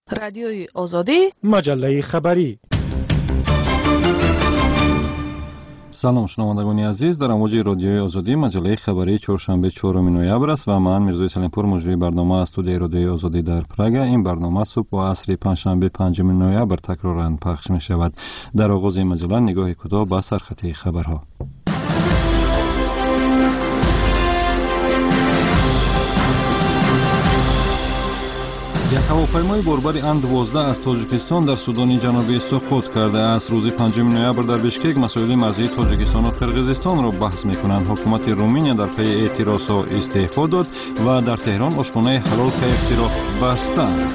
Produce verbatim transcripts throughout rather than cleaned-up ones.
رادیوی آزادی، مجله خبری. سلام شنوندگان عزیز، در امواج رادیوی آزادی مجله خبری چهارشنبه چهارم نوامبر است و من میرزا سلیمپور مجری برنامه از استودیوی رادیوی آزادی در پراگ. این برنامه صبح و عصر پنجشنبه پنجم نوامبر تکرارا پخش می شود. در آغاز این مجله نگاهی کوتاه به سرخط خبرها. یک هواپیمای باربر ان دوازده از تاجیکستان در سودان جنوبی سقوط کرده است. روز پنجم نوامبر در بشکک مسائل مرزی تاجیکستان و قرقیزستان را بحث می‌کنند. حکومت رومانیا در پی اعتراضها استعفا داد و در تهران آشخانه حلال کی‌اف سی را بستند.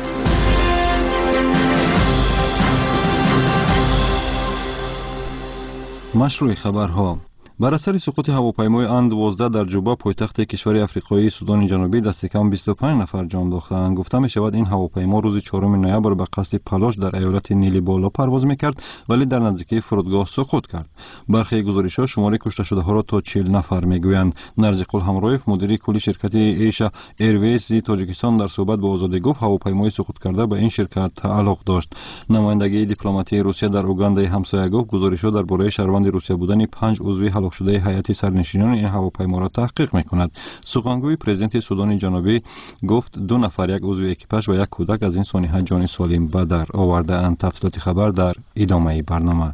مشروع خبرها. بر اثر سقوط هواپیمای ان دوازده در جوبا پایتخت کشور افریقایی سودان جنوبی دست کم بیست و پنج نفر جان باختند. گفته می شود این هواپیما روز چهارم نوامبر به قصد پلاش در ایالت نیلی بالا پرواز میکرد ولی در نزدیکی فرودگاه سقوط کرد. برخی گزارش‌ها شماره کشته شده ها را تا چهل نفر میگویند. نرزق الحمرایف مدیر کلی شرکت ایشا ایرویز تاجیکستان در صحبت با آزادی گفت هواپیمای سقوط کرده به این شرکت تعلق داشت. نمایندگی دیپلماتی روسیه در اوگاندا همسایه گفت گزارش‌ها درباره شهروند روسیه بودن پنج عضو هلاک شده هیئت سرنشینان این هواپیما را تحقیق می‌کند. سخنگوی پرزیدنت سودان جنوبی گفت دو نفر یک عضو اکیپاژ و یک کودک از این سانحه جان سالم به در آورده‌اند. تفصیلات خبر در ادامه برنامه.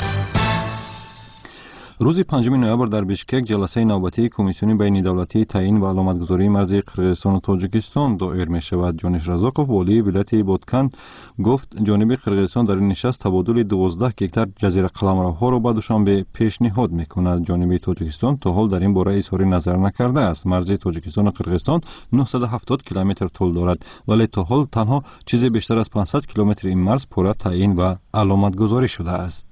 روز پنجم نوامبر در بشکک جلسه نوبتی کمیسیون بین دولتی تعیین و علامتگذاری مرزی قرقیزستان و تاجیکستان دایر می شود. جانش رزاقوف والی ولایت بادکن گفت جانب قرقیزستان در این نشست تبادل دوازده هکتار جزیره قلمروها را به دوشنبه پیشنهاد می کند. جانب تاجیکستان تا حال در این باره اظهار نظر نکرده است. مرز تاجیکستان و قرقیزستان نهصد و هفتاد کیلومتر طول دارد ولی تا حال تنها چیزی بیشتر از پانصد کیلومتر این مرز پورا تعیین و علامتگذاری شده است.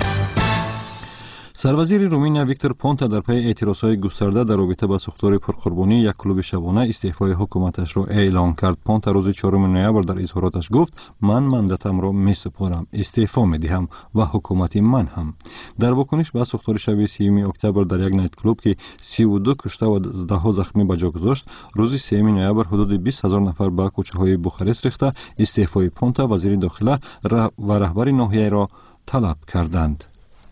سروزیر رومانیا ویکتور پونتا در پی اعتراضهای گسترده در رابطه با ساختار پرقربانی یک کلوب شبانه استعفای حکومتش را اعلام کرد. پونتا روز چهارم نوامبر در اظهاراتش گفت من مندتم را میسپارم، استعفا میدهم و حکومت من هم. در واکنش به ساختار شب سیوم اکتبر در یک نایت کلوب که سی و دو کشته و ده ها زخمی به جا گذاشت، روز سوم نوامبر حدود بیست هزار نفر به کوچه‌های بوخارست ریخته استعفای پونتا وزیر داخله و رهبر ناحیه را طلب کردند.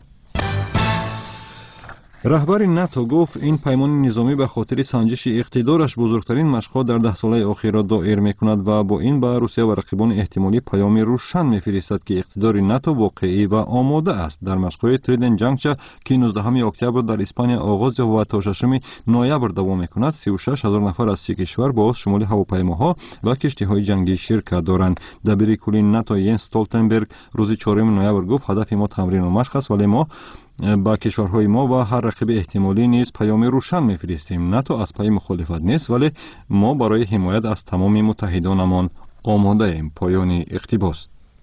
رهبر ناتو گفت این پیمان نظامی به خاطر سنجش اقتدارش بزرگترین مشق‌ها در ده ساله اخیر را دایر می‌کند و با این به روسیه و رقیبان احتمالی پیامی روشن می‌فرستد که اقتدار ناتو واقعی و آماده است. در مشق‌های تریدن جنگچه که نوزدهم اکتبر در اسپانیا آغاز و تا ششم نوامبر دوام می‌کند، سی و شش هزار نفر از سی کشور با شمول هواپیماها و کشتی‌های جنگی شرکت دارند. دبیر کلی ناتو ینس استولتنبرگ روز چهارم نوامبر گفت هدف ما تمرین و مشق است ولی ما با کشورهای ما و هر رقیب احتمالی نیز پیام روشن می‌فرستیم. ناتو از پای مخالفت نیست ولی ما برای حمایت از تمام متحدانمان آماده ایم. پایان اقتباس.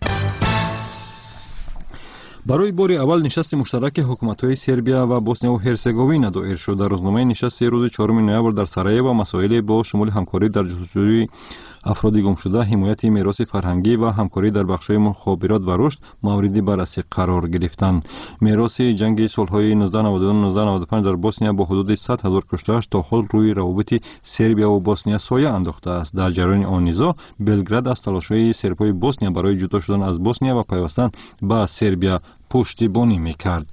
برای بار اول نشست مشترک حکومت‌های سربیا و بوسنیا و هرزگوین دایر شد. در روزنامه نشست روز چهارم نوامبر در سارایوو مسائل با شمول همکاری در جستجوی افراد گم شده، حمایت میراث فرهنگی و همکاری در بخش‌های مخابرات و رشد موردی بررسی قرار گرفتند. میراث جنگ صلح‌های نوزده نود و دو نوزده نود و پنج در بوسنیا با حدود صد هزار کشته‌اش تا حال روی روابط سربیا و بوسنیا سایه انداخته است. در جریان آن نزاع بلگراد از تلاش‌های سربای بوسنیا برای جدا شدن از بوسنیا و پیوستن به سربیا پشتیبانی می‌کرد.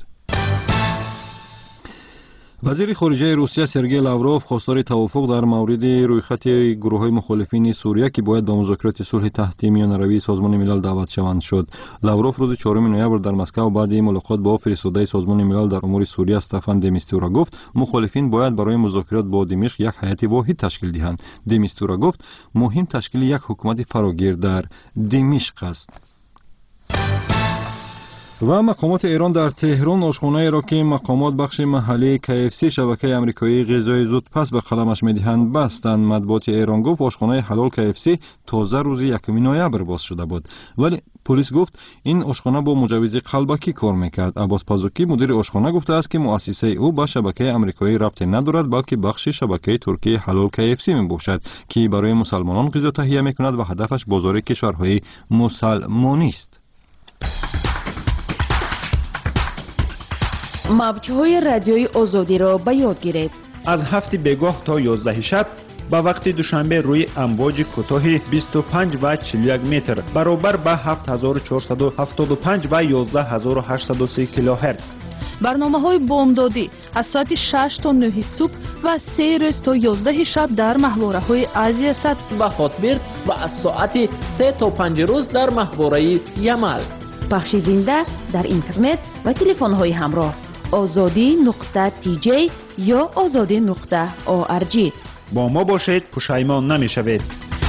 وزیر خارجه روسیه سرگئی لاوروف خواستار توافق در مورد رویخط گروه‌های مخالفین سوریه که باید به مذاکرات صلح تحت میانروی سازمان ملل دعوت شوند شد. لاوروف روز چهارم نوامبر در مسکو بعد ملاقات با فرستاده سازمان ملل در امور سوریه استفان د میستورا گفت مخالفین باید برای مذاکرات با دمشق یک هیئت واحد تشکیل دهند. د میستورا گفت مهم تشکیل یک حکومت فراگیر در دمشق است. و مقامات ایران در تهران آشخانه‌ای را که مقامات بخش محلی کی‌اف سی شبکه آمریکایی غذای زودپس به قلمش می‌دهند بستند. مطبوعات ایران گفت آشخانه حلال کی‌اف سی تازه روز یکم نوامبر باز شده بود ولی پلیس گفت این آشخانه با مجوز قلبکی کار می‌کرد. عباس پزوکی مدیر آشخانه گفته است که مؤسسه او به شبکه آمریکایی ربطی ندارد بلکه بخش شبکه ترکی حلال کی‌اف سی میباشد که برای مسلمانان غذا تهیه می‌کند و هدفش بازار کشورهای مسلمانی است. موج‌های رادیوی آزادی را به یاد گیرید. از هفت بگاه تا یازده شب با وقت دوشنبه روی امواج کوتاه بیست و پنج و چهل و یک متر برابر با هفت هزار و چهارصد و هفتاد و پنج و یازده هزار و هشتصد و سه کیلوهرتز. برنامه‌های بامدادی از ساعت شش تا نه صبح و سه روز تا یازده شب در ماهواره‌های آسیا ست و هاتبرد و از ساعت سه تا پنج روز در ماهواره یمل. پخش زنده در اینترنت و تلفن‌های همراه آزادی نقطه تی جی یا آزادی نقطه او ار جی. با ما باشید، پشیمان نمی‌شوید.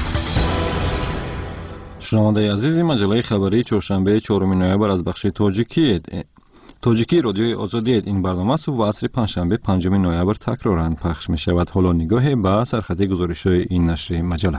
شنونده عزیز، مجله خبری چهارشنبه چهارم نوامبر از بخش تاجیکی تاجیکی رادیوی آزادی. این برنامه صبح و عصر پنجشنبه پنجم نوامبر تکرارن پخش می شود. حالا نگاه به سرخط گزارش‌های این نشر مجله.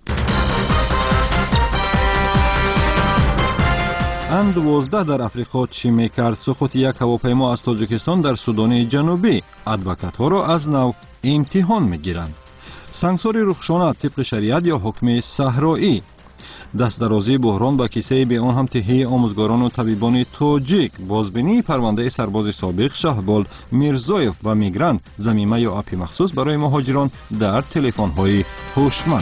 ان دوازده در افریقا چی میکرد؟ سقوط یک هواپیما از تاجیکستان در سودان جنوبی. ادوکات‌ها را از نو امتحان میگیرند. سنگسار رخشانه طبق شریعت یا حکم صحرایی. دست درازی بحران با کیسه به آن هم تهیه آموزگاران و طبیبان تاجیک. بازبینی پرونده سرباز سابق شهبال میرزایف و میگرانت ضمیمه یا اپی مخصوص برای مهاجران در تلفن‌های هوشمند.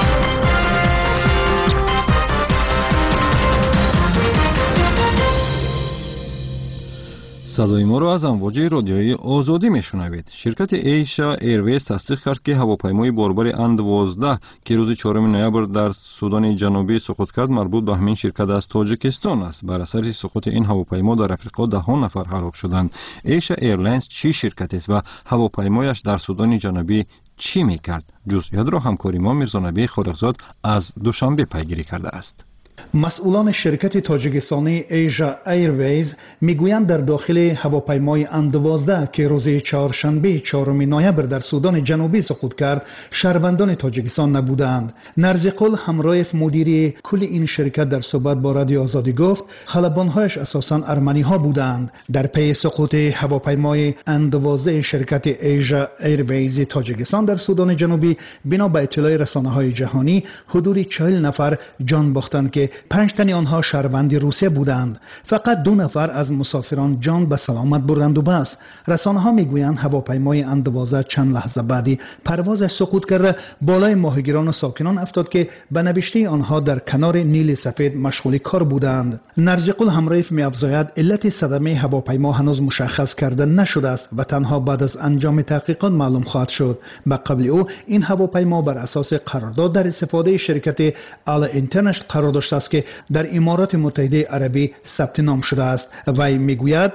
صدای ما را از امواج رادیویی آزادی میشنوید. شرکت ایشا ایرویز تصدیق کرد که هواپیمای باربر ان دوازده که روز چهارم نوامبر در سودان جنوبی سقوط کرد مربوط به همین شرکت از تاجیکستان است. بر اثر سقوط این هواپیما در افریقا ده نفر هلاک شدند. ایشا ایرلاینز چی شرکت است و هواپیمایش در سودان جنوبی چی میکرد؟ جزئیات را همکاری ما میرزانبی خالقزاد از دوشنبه پیگیری کرده است. مسئولان شرکت تاجیکستانی ایشا ایرویز میگویند در داخل هواپیمای ان دوازده که روز چهارشنبه چهارم نوامبر در سودان جنوبی سقوط کرد شهروندان تاجیکستان نبودند. نرزقل همرایف مدیر کل این شرکت در صحبت با رادیو آزادی گفت خلبان‌هایش اساساً ارمنی ها بودند. در پی سقوط هواپیمای ان دوازده شرکت ایشا ایرویز تاجیکستان در سودان جنوبی بنا به اطلاع رسانه‌های جهانی حدود چهل نفر جان باختند که پنج تن آنها شهروند روسیه بودند. فقط دو نفر از مسافران جان به سلامت بردند و بس. رسانه ها میگویند هواپیمای ان دوازده چند لحظه بعدی پروازش سقوط کرده بالای ماهیگیران و ساکنان افتاد که به نوشته آنها در کنار نیل سفید مشغول کار بودند. نرجقل همرایف می‌افزاید علت صدمه هواپیما هنوز مشخص کرده نشده است و تنها بعد از انجام تحقیقات معلوم خواهد شد. به قبل او این هواپیما بر اساس قرارداد در استفاده شرکت آل اینترنشنال قرار داشته است که در امارات متحده عربی ثبت نام شده است. وی میگوید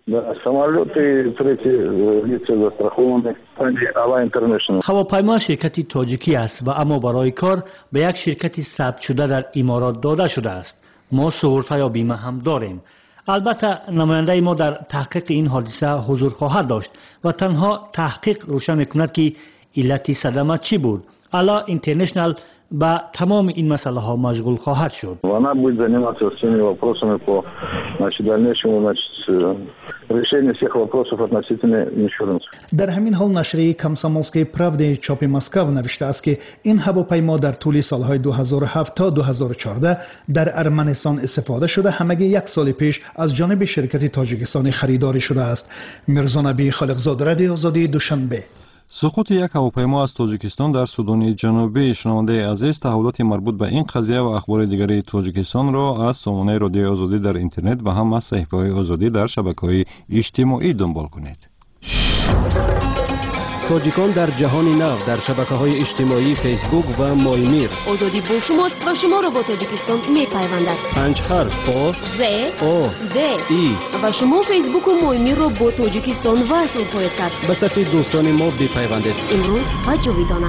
هواپیما شرکتی تاجیکی است و اما برای کار به یک شرکتی ثبت شده در امارات داده شده است. ما سهولت یا بیمه هم داریم. البته نماینده ما در تحقیق این حادثه حضور خواهد داشت و تنها تحقیق روشن میکند که علت صدمه چی بود. الا اینترنشنال با تمام این مسئله ها مشغول خواهد شد. Она будет заниматься всеми вопросами по значит дальнейшему значит решению всех вопросов относительно иншуранс. در همین حال نشریه کامسомольской правды چاپ مسکو نوشته است که این هواپیما در طول سالهای دو هزار و هفت تا دو هزار و چهارده در ارمنستان استفاده شده همگی یک سال پیش از جانب شرکت تاجیکستانی خریداری شده است. میرزانبی خالقزاد، رادیو آزادی، دوشنبه. سقوط یک هواپیما از تاجیکستان در سودان جنوبی. شنونده عزیز، تحولات مربوط به این قضیه و اخبار دیگری تاجیکستان را از سامانه رادیو آزادی در اینترنت و هم از صفحه‌های آزادی در شبکه‌های اجتماعی دنبال کنید. تاجیکان در جهان نو در شبکه‌های اجتماعی فیسبوک و مایمیر. آزادی با شماست و شما را با تاجیکستان می‌پیوندد. پنج حرف آ ز او د ای و شما فیسبوک و مایمیر را با تاجیکستان وصل خواهید کرد. به صفحه دوستان ما بپیوندید. امروز و جاویدانه.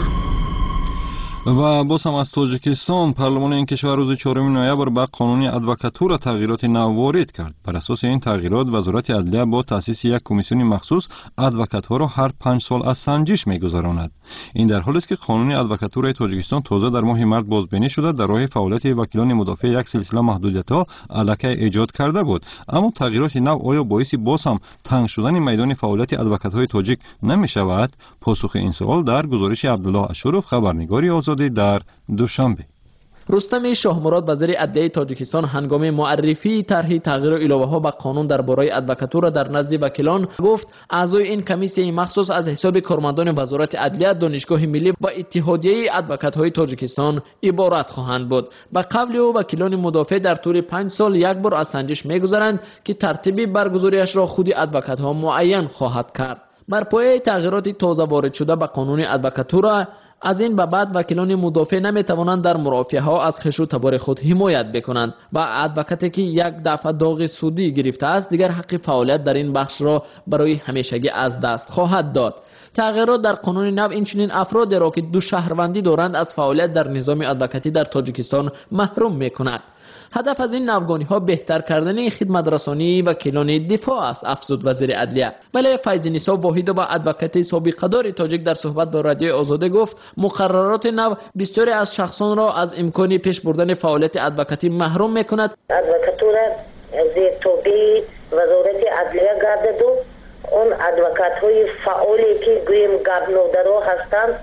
و باز هم از تاجیکستان، پارلمان این کشور روز چهارم نوامبر به قانون ادوکاتورا تغییرات نو وارد کرد. بر اساس این تغییرات وزارت عدلیه با تأسیس یک کمیسیون مخصوص ادوکاتها را هر پنج سال از سنجش می‌گذراند. این در حالی است که قانون ادوکاتورای تاجیکستان تازه در ماه مارس بازبینی شده در راه فعالیت وکیلان مدافع یک سلسله محدودیت‌ها علیه ایجاد کرده بود. اما تغییرات نو آیا باعث باز هم تنگ شدن میدان فعالیت ادوکات‌های تاجیک نمی‌شود؟ پاسخ این سوال در گزارش عبدالله اشرف، خبرنگاری آزادی در دوشنبه. رستم شاهمراد وزیر عدلیه تاجیکستان هنگام معرفی طرح تغییر الوه‌ها به قانون درباره ادوکاتور در نزد وکیلان گفت اعضای این کمیسیون مخصوص از حساب کارمندان وزارت عدلیه، دانشگاه ملی و اتحادیه ادوکات‌های تاجیکستان عبارت خواهند بود. به قول او وکیلان مدافع در طول پنج سال یک بار از سنجش می‌گذرند که ترتیب برگزاریش را خود ادوکات‌ها معین خواهد کرد. بر پایه تغییرات تازه وارد شده به قانون ادوکاتور، از این به بعد وکیلان مدافع نمیتوانند در مرافعه ها از خش و تبار خود حمایت بکنند و ادوکاتی که یک دفعه داغ سودی گرفته است دیگر حق فعالیت در این بخش را برای همیشگی از دست خواهد داد. تغییرات در قانون نو اینچنین افرادی را که دو شهروندی دارند از فعالیت در نظام ادوکاتی در تاجیکستان محروم میکند. هدف از این نوگانی ها بهتر کردن خدمت رسانی وکیلان دفاع است، افزود وزیر عدلیه. ولی فیض نسا واحد و ادوکات سابقه دار تاجیک در صحبت با رادیو آزاده گفت مقررات نو بسیاری از شخصان را از امکان پیش بردن فعالیت ادوکاتی محروم میکند. ادوکاتور زیر تابع وزارت عدلیه گردد و اون ادوکات های فعالی که گویم گابنودرا هستند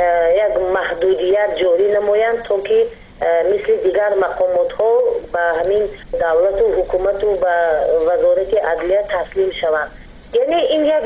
یک محدودیت جاری نمایند تا که مثل دیگر مقامات ها به همین دولت و حکومت و به وزارت عدلیه تسلیم شوند. یعنی این یک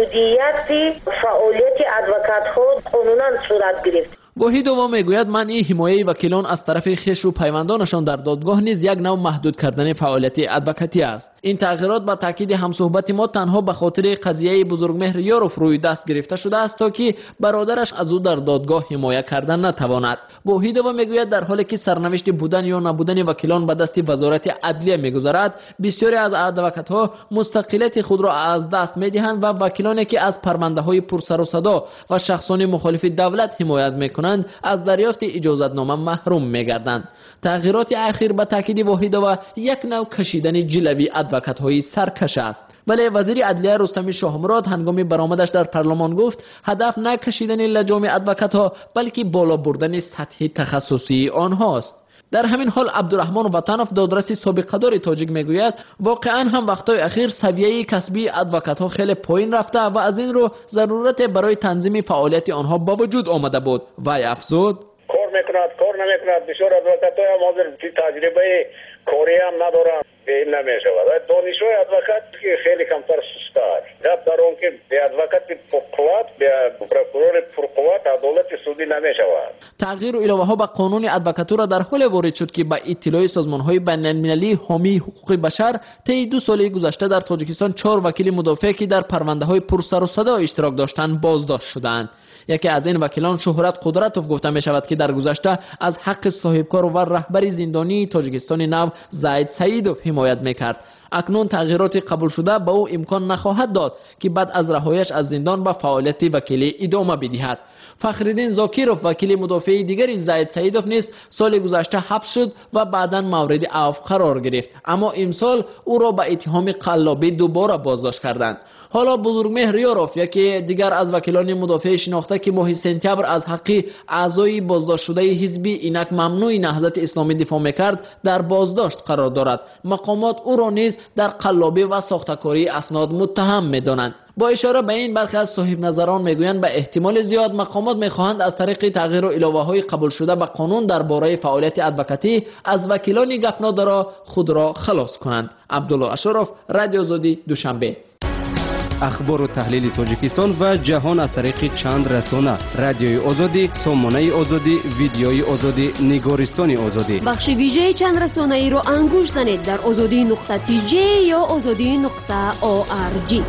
محدودیت فعالیت ادوکات ها قانونا صورت گرفت. گاهی دوم میگوید من این حمایه وکیلان از طرف خویش و پیوندانشان در دادگاه نیز یک نوع محدود کردن فعالیت ادوکاتی است. این تغییرات با تاکید همصحبت ما تنها به خاطر قضیه بزرگمهر یاروف روی دست گرفته شده است تا که برادرش از او در دادگاه حمایت کردن نتواند. گاهی دوم میگوید در حالی که سرنوشت بودن یا نبودن وکیلان به دست وزارت عدلیه میگذرد، بسیاری از ادوکات‌ها مستقلیت خود را از دست میدهند و وکیلانی که از پرونده های پرسر و صدا و شخصان مخالف دولت حمایت میکنند از دریافت اجازتنامه محروم می‌گردند. تغییرات اخیر به تاکید واحد و یک نوع کشیدن جلوی ادوکات‌های سرکش است. ولی وزیر عدلیه رستم شاهمراد هنگام برآمدش در پارلمان گفت هدف نه کشیدن لجام ادوکات‌ها بلکه بالا بردن سطح تخصصی آنهاست. در همین حال عبدالرحمن وطنوف دادرس سابقه دار تاجیک میگوید واقعا هم وقتای اخیر سویه کسبی ادوکات‌ها خیلی پایین رفته و از این رو ضرورت برای تنظیم فعالیت آنها با وجود آمده بود. وی افزود کار میکند کار نمیکند بسیار ادوکات‌ها هم حاضر تجربه کاری هم ندارند این نمیشود. دانشجوی ادوکات که خیلی کمتر سسته است. گپ در اون که به ادوکات پرقوت به پروکورور پرقوت عدالت سودی نمیشود. تغییر الوه‌ها به قانون ادوکاتور در حال وارد شد که با اطلاع سازمان‌های بین‌المللی حامی حقوق بشر طی دو سال گذشته در تاجیکستان چهار وکیل مدافع که در پرونده‌های پرسر و صدا اشتراک داشتند بازداشت شدند. یکی از این وکیلان شهرت قدرتوف گفته می شود که در گذشته از حق صاحبکار و رهبر زندانی تاجیکستان نو زید سعیدوف حمایت میکرد. اکنون تغییرات قبول شده به او امکان نخواهد داد که بعد از رهاییش از زندان به فعالیت وکیلی ادامه بدهد. فخرالدین زاکیروف وکیل مدافع دیگری زید سعیدوف نیز سال گذشته حبس شد و بعداً مورد عفو قرار گرفت، اما امسال او را به اتهام قلابی دوباره بازداشت کردند. حالا بزرگمهر یاروف یکی دیگر از وکیلان مدافع شناخته که ماه سپتامبر از حق اعضای بازداشت شده حزبی اینک ممنوع نهضت اسلامی دفاع میکرد در بازداشت قرار دارد. مقامات او را نیز در قلابی و ساختکاری اسناد متهم میدانند. با اشاره به این برخی از صاحب نظران میگویند به احتمال زیاد مقامات میخواهند از طریق تغییر و الوه‌های قبول شده به قانون درباره فعالیت ادوکاتی از وکیلان گپنادرا خود را خلاص کنند. عبدالله اشرف، رادیو آزادی، دوشنبه. اخبار و تحلیل تاجیکستان و جهان از طریق چند رسانه: رادیوی آزادی، سامانه آزادی، ویدیوی آزادی، نگارستان آزادی. بخش ویژه چند رسانه ای را انگوش زنید در آزادی نقطه تی جی یا آزادی نقطه او آر جی.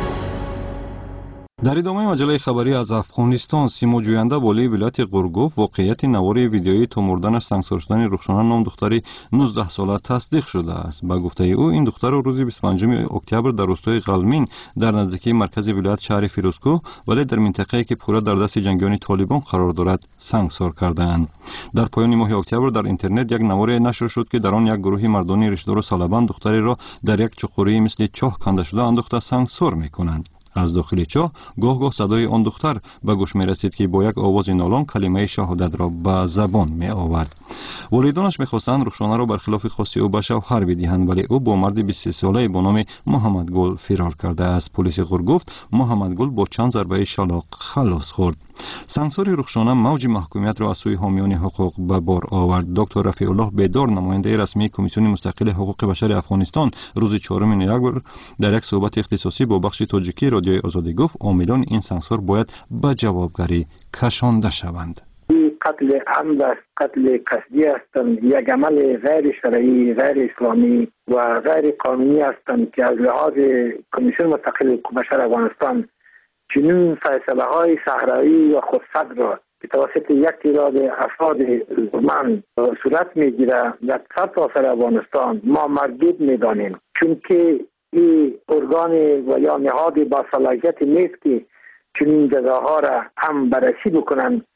در ادامه مجله خبری از افغانستان، سیما جوینده والی ولایت قرگوف واقعیت نوار ویدیویی تو مردن سنگسار شدن رخشانه نام دختری نوزده ساله تصدیق شده است. به گفته او این دختر روز بیست و پنجم اکتبر در روستای قلمین در نزدیکی مرکز ولایت شهر فیروزکوه ولی در منطقه‌ای که پورا در دست جنگیان طالبان قرار دارد سنگسار کردند. در پایان ماه اکتبر در اینترنت یک نوار نشر شد که در آن یک گروه مردان ریشه‌دار و سالبند دختری را در یک چقوری مثل چاه کنده شده انداخته سنگسار می‌کنند. از داخل چاه گاه گاه صدای آن دختر به گوش می رسید که با یک آواز نالان کلمه شهادت را به زبان می آورد. والدانش می خواستند رخشانه را برخلاف خواست او به شوهر بدهند، ولی او با مرد بیست و سه ساله با نام محمد گل فرار کرده است. پلیس غور گفت محمد گل با چند ضربه شلاق خلاص خورد. سانسور رخشانه موج محکومیت را از سوی حامیان حقوق به بار آورد. دکتر رفیع الله بیدار، نماینده رسمی کمیسیون مستقل حقوق بشر افغانستان، روز چهارم نوامبر در یک صحبت اختصاصی با بخش تاجیکی رادیوی آزادی گفت عاملان این سانسور باید به جوابگری کشانده شوند. قتل عمد است، قتل قصدی هستند، یک عمل غیر شرعی، غیر اسلامی و غیر قانونی هستند که از لحاظ کمیسیون مستقل حقوق بشر افغانستان چنین فیصله های صحرایی و خودسرد را که توسط یک تعداد افراد زورمند صورت میگیره در سرتاسر افغانستان ما مردود میدانیم، چون که این ارگان و یا نهاد با صلاحیت نیست که چنین جزاها را هم بررسی بکنند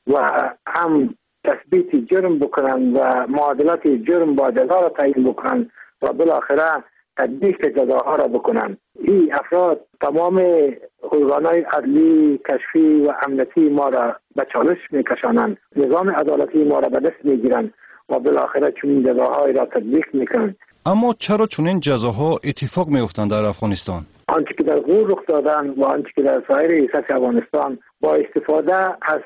و هم تثبیت جرم بکنند و معادلات جرم با جزا را تعیین بکنند و بالاخره تطبیق جزاها را بکنند. این افراد تمام ارگان‌های عدلی، کشفی و امنیتی ما را به چالش میکشانند، نظام عدالتی ما را به دست میگیرند و بالاخره چنین جزاهایی را تطبیق میکنند. اما چرا چنین جزاها اتفاق میافتند در افغانستان؟ آنچه که در غور رخ دادن و آنچه که در سایر سطح افغانستان با استفاده از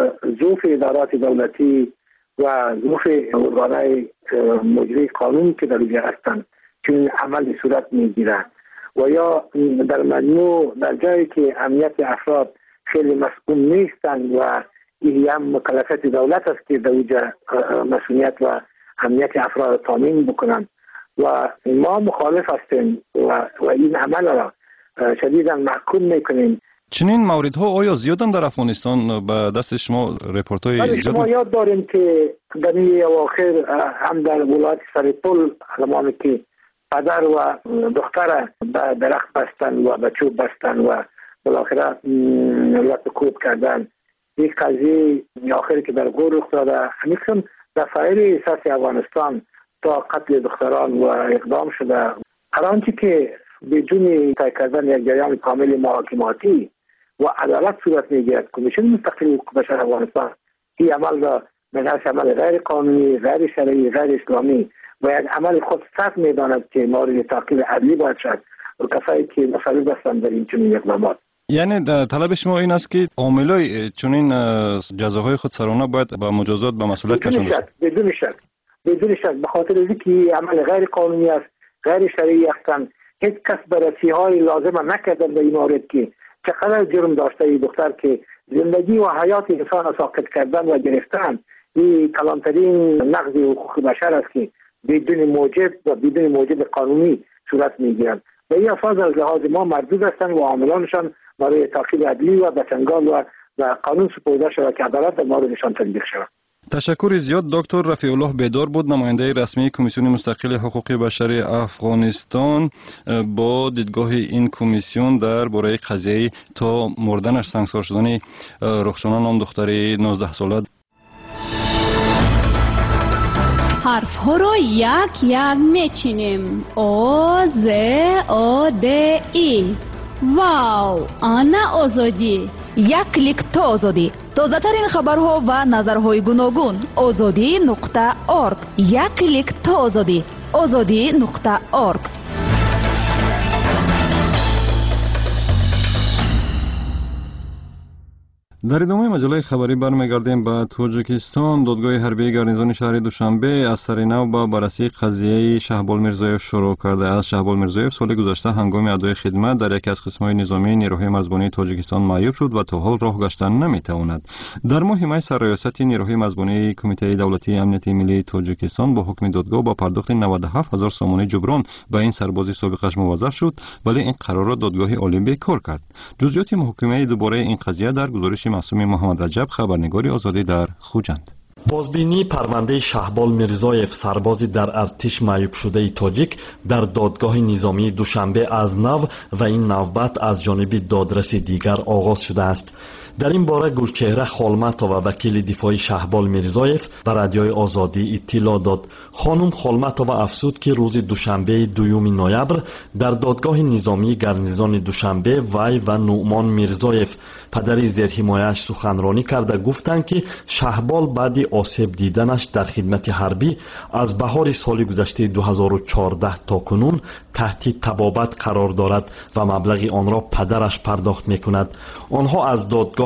ضعف ادارات دولتی و ضعف ارگان‌های مجری قانون که در اینجا هستند چون عمل صورت میگیره و یا در مجموع در جایی که امنیت افراد خیلی مسئول نیستند و این هم مکلفیت دولت است که در اینجا مسئولیت و امنیت افراد تامین بکنند و ما مخالف هستیم و, و این عمل را شدیداً محکوم میکنیم. چنین موردها آیا زیادن در افغانستان؟ به دست شما رپورت‌های ما یاد داریم که در این اواخر هم در ولایت سرپل زمانی که پدر و دختر به درخت بستن و به چوب بستن و بالاخره لط کوب کردن، این قضیه آخری که در غور رخ داده همیشه در سایر سطح افغانستان تا قتل دختران و اقدام شده. هر آنچه که بدون طی کردن یک جریان کامل محاکماتی و عدالت صورت میگیرد، کمیسیون مستقل حقوق بشر افغانستان این عمل را منحص عمل غیر قانونی، غیر شرعی، غیر اسلامی و یک عمل خودسرد میداند که مورد تعقیب عدلی باید شد و کسایی که مسئول هستند در این چنین اقدامات. یعنی طلب شما این است که عاملای چنین جزاهای خودسرانه باید با مجازات به مسئولیت کشانده شوند؟ بدون شک، بدون شک، به خاطر اینکه عمل غیر قانونی است، غیر شرعی هستند. هیچ کس بررسی های لازم نکردند در این مورد که چقدر جرم داشته این دختر که زندگی و حیات انسان را ساقط کردن و گرفتن. این کلانترین نقض حقوق بشر است که بدون موجب و بدون موجب قانونی صورت میگیرند و این افراد از لحاظ ما مردود هستند و عاملانشان برای تعقیب عدلی و به چنگال و و قانون سپرده شود که عدالت در موردشان تطبیق شود. تشکر زیاد. دکتر رفیع الله بیدار بود، نماینده رسمی کمیسیون مستقل حقوق بشر افغانستان. با دیدگاه این کمیسیون در باره قضیه تا مردنش سانسور شدن رخشانه نام دختری نوزده ساله. حرف ها را یک یک میچینیم. او ز او د ای. واو، آنا آزادی. یک کلیک تا آزادی. تازه ترین خبرها و نظرهای گوناگون. آزادی نقطه اورگ. یک کلیک تا آزادی. آزادی نقطه اورگ. در ادامه مجله خبری برمیگردیم به تاجیکستان. دادگاه حربی گارنیزون شهر دوشنبه از سر نو با بررسی قضیه شهبال میرزایف شروع کرده است. شهبال میرزایف سال گذشته هنگام ادای خدمت در یکی از قسم‌های نظامی نیروهای مرزبانی تاجیکستان معیوب شد و تا حال راه گشتن نمیتواند. در ماه می سرریاست نیروهای مرزبانی کمیته دولتی امنیت ملی تاجیکستان با حکم دادگاه با پرداخت نود و هفت هزار سامانه جبران به این سرباز سابقش موظف شد، ولی این قرار را دادگاه عالی بیکار کرد. جزئیات محاکمه دوباره این قضیه در گزارش معصوم محمد رجب، خبرنگاری آزادی در خوجند. بازبینی پرونده شهبال میرزایف سربازی در ارتش معیوب شده تاجیک در دادگاه نظامی دوشنبه از نو و این نوبت از جانب دادرس دیگر آغاز شده است. در این باره گلچهره خالمتова وکیل دفاعی شهبال میرزایف به رادیوی آزادی اطلاع داد. خانم خالمتова افزود که روز دوشنبه دوم نوامبر در دادگاه نظامی گارنیزون دوشنبه وی و نومان میرزایف پدری زیر حمایه‌اش سخنرانی کرده گفتند که شهبال بعد آسیب دیدنش در خدمت حربی از بهار سال گذشته دو هزار و چهارده تا کنون تحت تبابت قرار دارد و مبلغ آن را پدرش پرداخت می‌کند. آنها از دادگاه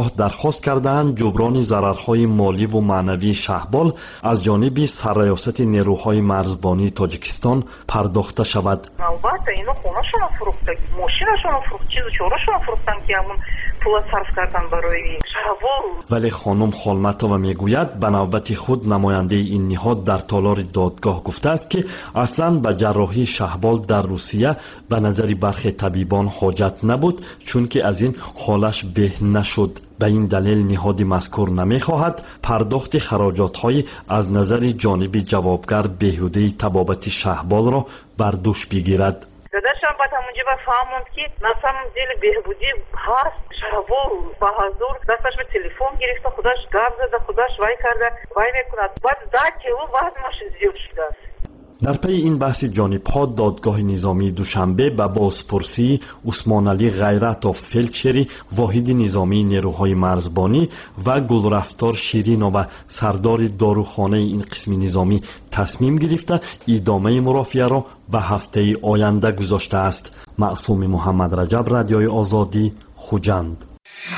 دادگاه درخواست کردند جبران ضررهای مالی و معنوی شهبال از جانب سرریاست نیروهای مرزبانی تاجیکستان پرداخته شود. البته اینا خونه‌شون فروختن، ماشینشون فروخت، چیزو چوراشون فروختن که همون پول صرف کردن برای شهبال. ولی خانم خالمتова میگوید به نوبت خود نماینده این نهاد در تالار دادگاه گفته است که اصلا به جراحی شهبال در روسیه به نظر برخی طبیبان حاجت نبود، چون که از این حالش به نشد. به این دلیل نهاد مذکور نمیخواهد پرداخت خراجات‌های از نظر جانب جوابگر بهوده طبابت شهبال را بر دوش بگیرد. داداشم بعد همونجا فهموند که مثلا دل بهبودی هست شهبال با حضور دستش به تلفن گرفته، خودش گپ زده، خودش وای کرده، وای میکند. بعد ده کیلو وزنش زیاد شده است. در پی این بحث جانب‌ها دادگاه نظامی دوشنبه به بازپرسی عثمان علی غیرت‌اف فلچری واحد نظامی نیروهای مرزبانی و گلرفتار شیرینова سردار داروخانه این قسم نظامی تصمیم گرفته ادامه مرافعه را به هفته آینده گذاشته است. معصوم محمد رجب، رادیوی آزادی، خوجند.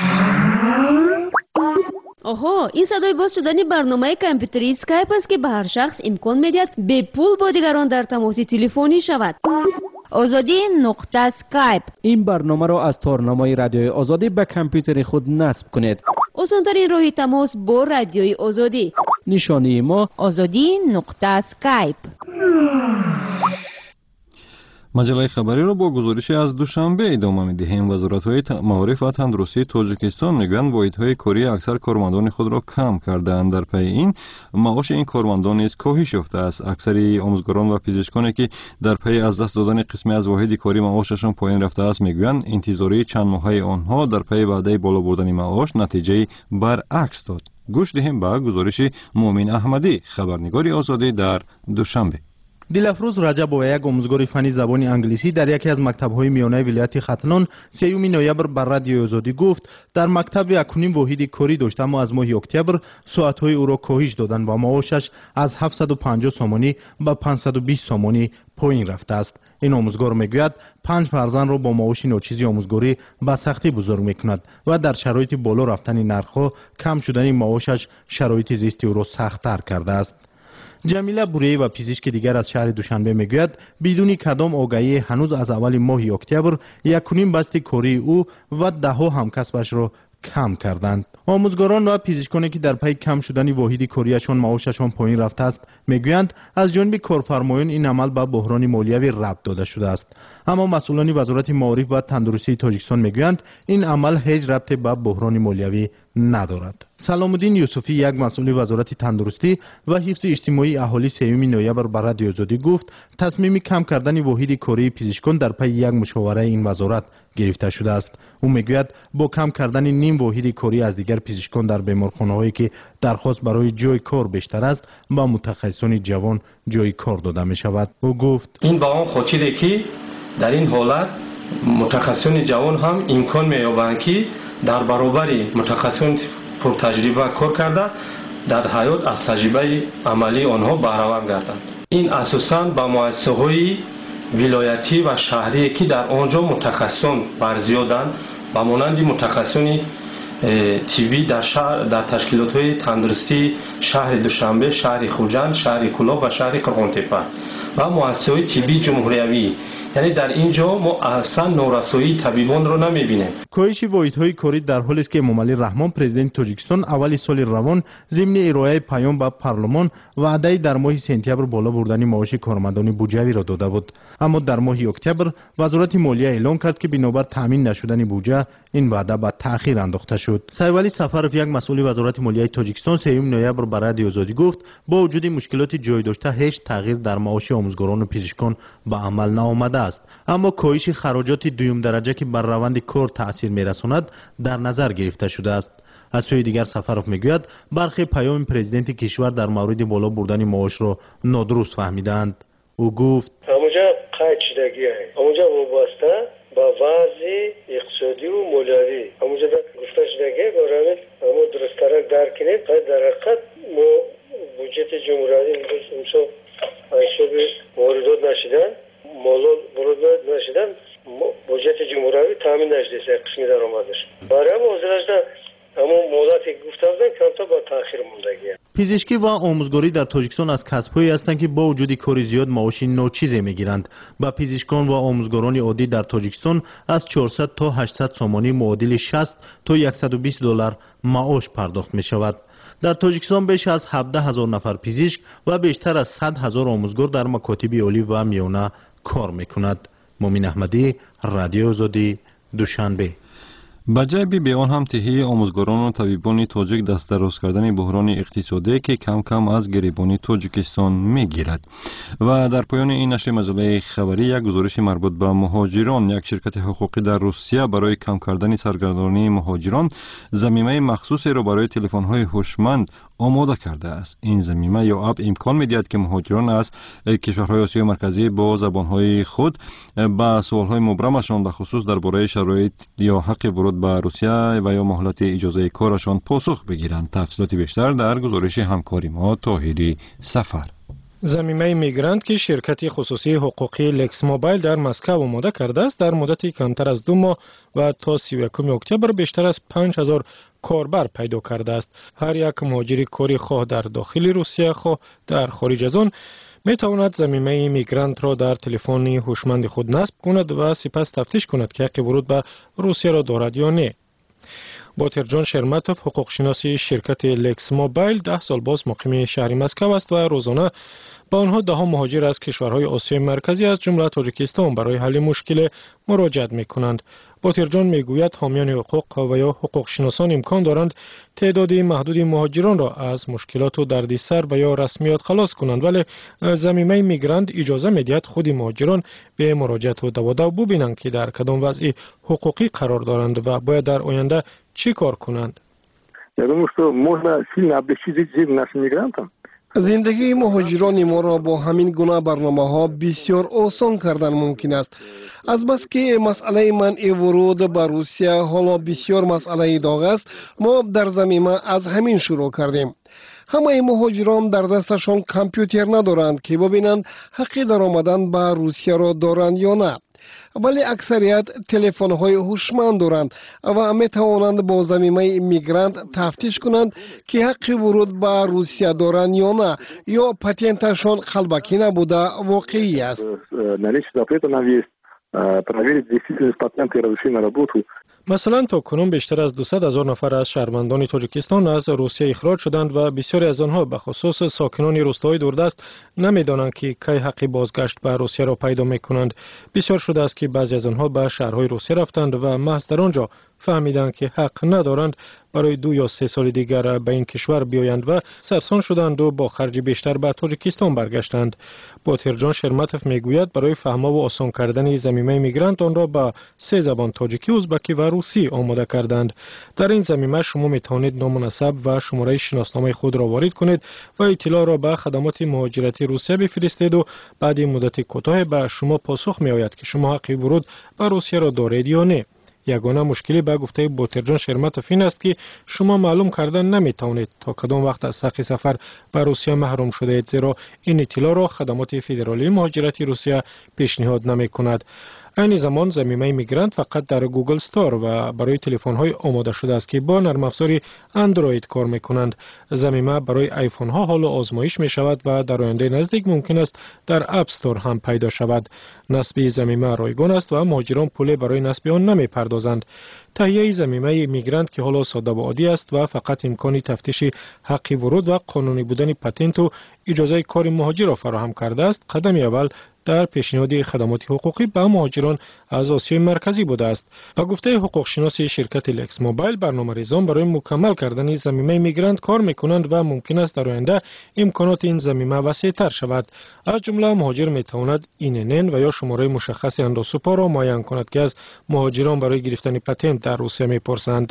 آها، این صدای باز شدن برنامه کامپیوتری اسکایپ است که به هر شخص امکان میدهد به پول با دیگران در تماس تلفنی شود. آزادی نقطه اسکایپ. این برنامه را از تارنمای رادیوی آزادی به کامپیوتر خود نصب کنید. آسان‌ترین راه تماس با رادیوی آزادی. نشانی ما آزادی نقطه اسکایپ. مجله خبری را با گزارشی از دوشنبه ادامه می‌دهیم. وزارت‌های معارف و تندرستی تاجیکستان میگویند واحدهای کاری اکثر کارمندان خود را کم کرده‌اند. در پی این معاش این کارمندان نیز کاهش یافته است. اکثر آموزگاران و پزشکانی که در پی از دست دادن قسمی از واحد کاری معاششان پایین رفته است میگویند انتظاری چند ماهه آنها در پی وعده بالا بردن معاش نتیجه برعکس داد. گوش دهیم به گزارش مومن احمدی، خبرنگار آزادی در دوشنبه. دلافروز رجب و یک آموزگار فنی زبان انگلیسی در یکی از مکتب‌های میانه ولایت ختنان سیوم نوامبر بر رادیوی آزادی گفت در مکتب یکونیم واحد کاری داشت، اما از ماه اکتبر ساعت‌های او را کاهش دادند و معاشش از هفتصد و پنجاه سامانی به پانصد و بیست سامانی پایین رفته است. این آموزگار میگوید پنج فرزند را با معاش ناچیزی آموزگاری به سختی بزرگ میکند و در شرایط بالا رفتن نرخ‌ها کم شدن معاشش شرایط زیستی او را سخت‌تر کرده است. جمیله بوریه و پزشک دیگر از شهر دوشنبه میگوید بدون کدام آگاهی هنوز از اول ماه اکتبر یکونیم بسته کاری او و ده ها همکسبش را کم کردند. آموزگاران و پزشکانی که در پی کم شدن واحد کاریشان معاششان پایین رفته است میگویند از جانب کارفرمایان این عمل به بحران مالیوی ربط داده شده است، اما مسئولان وزارت معارف و تندرستی تاجیکستان میگویند این عمل هیچ ربطی به بحران مالیوی ندارد. سلام الدین یوسفی، یک مسئول وزارت تندرستی و حفظ اجتماعی اهالی سیوم نوامبر بر رادیوی آزادی گفت تصمیم کم کردن واحد کاری پزشکان در پی یک مشاوره این وزارت گرفته شده است. او میگوید با کم کردن نیم واحد کاری از دیگر پزشکان در بیمارخانه‌هایی که درخواست برای جای کار بیشتر است با متخصصان جوان جای کار داده می شود. او گفت این با آن خودشیده که در این حالت متخصصان جوان هم امکان می‌یابند که در برابر متخصصان پر تجربه کار کرده در حیات از تجربه عملی آنها بهره‌مند گردند. این اساساً با مؤسسه‌های ولایتی و شهری که در آنجا متخصصان برزیادند و مانند متخصصان تیبی در شهر در تشکیلات‌های تندرستی شهر دوشنبه، شهر خوجند، شهر کلاه و شهر قرغان‌تپه و مؤسسه‌های تیبی جمهوریوی، یعنی در اینجا ما اصلا نورسایی طبیبان رو نمیبینیم. کاهش واحدهای کاری در حالی است که امامعلی رحمان پرزیدنت تاجیکستان اول سال روان ضمن ارائه پیام به پارلمان وعده در ماه سپتامبر بالا بردن معاش کارمندان بودجه‌ای را داده بود، اما در ماه اکتبر وزارت مالیه اعلام کرد که بنابر تامین نشدن بودجه این وعده به تأخیر انداخته شد. سایوالی سفرف، یک مسئول وزارت مالیه تاجیکستان سیوم نوامبر بر رادیوی آزادی گفت با وجود مشکلات جای داشته هیچ تغییر در معاش آموزگاران و پزشکان به عمل نآمده است، اما کاهش خراجات دوم درجه که بر روند کار تأثیر میرساند در نظر گرفته شده است. از سوی دیگر سفرف میگوید برخی پیام پرزیدنت کشور در مورد بالا بردن معاش را نادرست فهمیدند. او گفت همونجا قید شدگی هست، همونجا وابسته با وضع اقتصادی و مالیوی همونجا گفته شدگی برای همون درست‌تر درک کنید. در حقیقت ما بودجه جمهوری امسال حساب واردات نشدن، مالات واردات نشدن، بودجه جمهوری تامین نشده قسمی درآمدش. برای ما حاضرش پزشکی و آموزگاری در تاجیکستان از کسب‌هایی هستند که با وجود کاری زیاد معاش ناچیزی میگیرند. با پزشکان و آموزگاران عادی در تاجیکستان از چهارصد تا هشتصد سامانی معادل شصت تا صد و بیست دلار معاش پرداخت می شود. در تاجیکستان بیش از هفده هزار نفر پزشک و بیشتر از صد هزار آموزگار در مکاتب عالی و میانه کار میکند. مومن احمدی، رادیو آزادی، دوشنبه. بجای بی بیان هم تهیه آموزگاران و طبیبان تاجیک دست دراز کردن بحران اقتصادی که کم کم از گریبان تاجیکستان میگیرد. و در پایان این نشر مجله خبری یک گزارش مربوط به مهاجران، یک شرکت حقوقی در روسیه برای کم کردن سرگردانی مهاجران ضمیمه مخصوصی را برای تلفن‌های هوشمند آماده کرده است. این ضمیمه یا اپ امکان می‌دهد که مهاجران از کشورهای آسیای مرکزی با زبان‌های خود با سوال‌های مبرمشان به خصوص درباره شرایط یا حق ورود به روسیه و یا مهلت اجازه کارشان پاسخ بگیرند. تفصیلات بیشتر در گزارش همکاری ما طاهری سفر. ضمیمه میگرانت که شرکت خصوصی حقوقی لکس موبایل در مسکو آماده کرده است در مدتی کمتر از دو ماه و تا سی و یکم اکتبر بیشتر از پنج هزار کاربر پیدا کرده است. هر یک مهاجر کاری خواه در داخل روسیه خواه در خارج از آن می تواند ضمیمه میگرانت را در تلفن هوشمند خود نصب کند و سپس تفتیش کند که حق ورود به روسیه را دارد یا نه. باترجان شرمتوف، حقوق شناسی شرکت لکس موبایل، ده سال باز مقیم شهر مسکو است و روزانه با آنها ده ها مهاجر از کشورهای آسیای مرکزی از جمله تاجیکستان برای حل مشکل مراجعت می کنند. باترجان می گوید حامیان حقوق و یا حقوق شناسان امکان دارند تعداد محدود مهاجران را از مشکلات و دردسر و یا رسمیات خلاص کنند، ولی ضمیمه میگرانت اجازه می دهد خود مهاجران به مراجعت و دو ببینند که در کدام وضع حقوقی قرار دارند و باید در آینده چی کار کنند. زندگی مهاجران ما را با همین گونه برنامه ها بسیار آسان کردن ممکن است. از بس که مسئله منع ورود به روسیه حالا بسیار مسئله داغ است، ما در ضمیمه از همین شروع کردیم. همه مهاجران در دستشان کامپیوتر ندارند که ببینند حق در آمدن به روسیه را دارند یا نه، ولی اکثریت تلفن‌های هوشمند دارند و می توانند با ضمیمه میگرانت تفتیش کنند که حق ورود به روسیه دارند یا نه، یا پاتنتشان قلبکی نبوده واقعی است. مثلا تا کنون بیشتر از دویست هزار نفر از شهروندان تاجیکستان از روسیه اخراج شدند و بسیاری از آنها به خصوص ساکنان روستاهای دوردست نمیدانند که کی حق بازگشت به روسیه را پیدا میکنند. بسیار شده است که بعضی از آنها به شهرهای روسیه رفتند و محض در آنجا فهمیدند که حق ندارند برای دو یا سه سال دیگر به این کشور بیایند و سرسان شدند و با خرج بیشتر به تاجیکستان برگشتند. باترجان شرمتوف میگوید برای فهما و آسان کردن ضمیمه میگرانت آن را به سه زبان تاجیکی، ازبکی و روسی آماده کردند. در این ضمیمه شما می توانید نام و نسب و شماره شناسنامه خود را وارد کنید و اطلاع را به خدمات مهاجرتی روسیه بفرستید و بعد مدت کوتاه به شما پاسخ می آید که شما حق ورود به روسیه را دارید یا نه. یگانه مشکلی به گفته باترجان شرمتوف این است که شما معلوم کردن نمی توانید تا کدام وقت از حق سفر به روسیه محروم شده اید، زیرا این اطلاع را خدمات فدرالی مهاجرتی روسیه پیشنهاد نمی کند. این زمان ضمیمه میگرانت فقط در گوگل استور و برای تلفن‌های آماده شده است که با نرم افزار اندروید کار می‌کنند. ضمیمه برای آیفون‌ها حالا آزمایش می‌شود و در آینده نزدیک ممکن است در اپ استور هم پیدا شود. نصب ضمیمه رایگان است و مهاجران پول برای نصب آن نمی‌پردازند. تهیه ضمیمه میگرانت که حالا ساده و عادی است و فقط امکان تفتیش حق ورود و قانونی بودن پتنت و اجازه کار مهاجر را فراهم کرده است، قدم اول در پیشنهاد خدمات حقوقی به مهاجران از آسیای مرکزی بوده است. با گفته حقوق شناسی شرکت لکس موبایل، برنامه‌ریزان برای مکمل کردن ضمیمه میگرانت کار میکنند و ممکن است در آینده امکانات این ضمیمه وسیع‌تر شود. از جمله مهاجر میتواند اینن و یا شماره مشخص اندوسوپا را معین کند که از مهاجران برای گرفتن پتنت در روسیه میپرسند.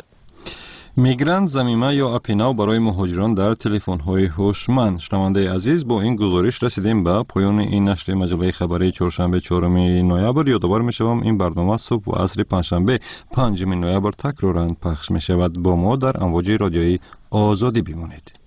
میگرانت ضمیمه یا اپ نو برای مهاجران در تلفن‌های هوشمند. شنونده عزیز، با این گزارش رسیدیم به پایان این نشر مجله خبری چهارشنبه چهارم نوامبر. یادآور می‌شوم این برنامه صبح و عصر پنجشنبه پنجم نوامبر تکرارا پخش می‌شود. با ما در امواج رادیویی آزادی بمانید.